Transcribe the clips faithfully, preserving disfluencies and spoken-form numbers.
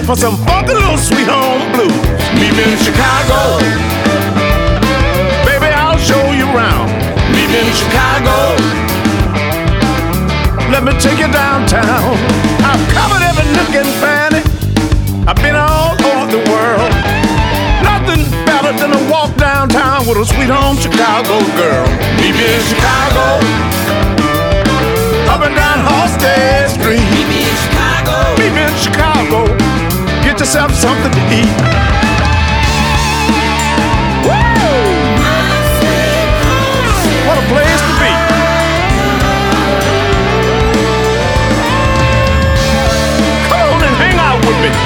for some funky little sweet home blues. Meet me in Chicago, baby, I'll show you around. Meet me in Chicago, let me take you downtown. I've covered every nook and cranny, I've been all over the world. Nothing better than to walk downtown with a sweet home Chicago girl. Meet me in Chicago, up and down Halsted Street. Meet me in Chicago. Meet me in Chicago, get yourself something to eat. Woo! What a place to be. Come on and hang out with me.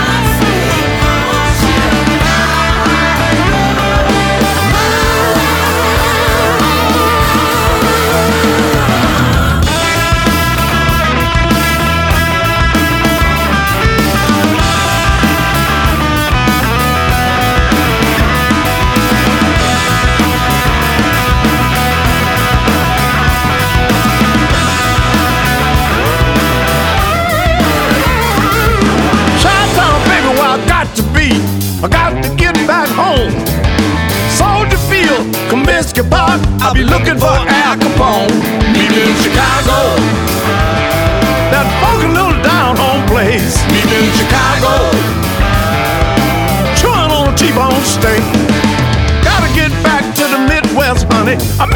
I got to get back home. Soldier Field, Comiskey Park, I'll be looking for Al Capone. Meet me in Chicago, that funky little down-home place. Meet me in Chicago, chewing on a T-bone steak. Gotta get back to the Midwest, honey. I